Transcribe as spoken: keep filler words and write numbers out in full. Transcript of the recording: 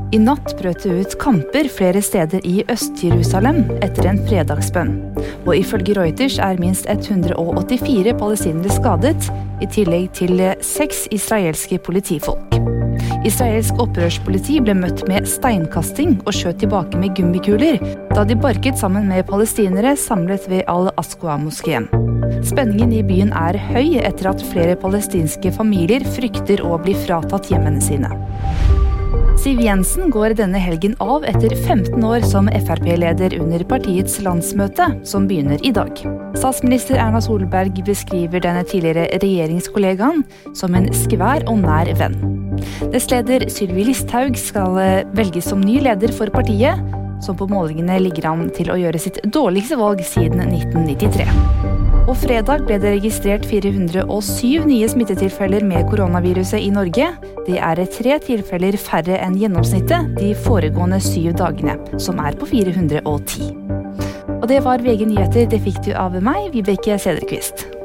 I natt brøt det ut kamper flere steder i Øst-Jerusalem etter en fredagsbønn. Og ifølge Reuters er minst ett hundre åttifire palestinere skadet, i tillegg til seks israelske politifolk. Israelsk opprørspoliti ble møtt med steinkasting og skjøt tilbake med gummikuler, da de barket sammen med palestinere samlet ved Al-Aqsa-moskeen. Spenningen i byen er høy etter at flere palestinske familier frykter å bli fratatt hjemmene sine. Siv Jensen går denne helgen av etter femten år som F R P-leder under partiets landsmøte, som begynner i dag. Statsminister Erna Solberg beskriver denne tidligere regjeringskollegaen som en skvær og nær venn. Nestleder Sylvi Listhaug skal velges som ny leder for partiet, som på målingene ligger an til å gjøre sitt dårligste valg siden nitten nittitre. Og fredag ble det registrert fire hundre og syv nye smittetilfeller med koronaviruset i Norge. Det er tre tilfeller færre enn gjennomsnittet de foregående syv dagene, som er på fire hundre og ti. Og det var V G Nyheter, det fikk du av meg, Vibeke Sederqvist.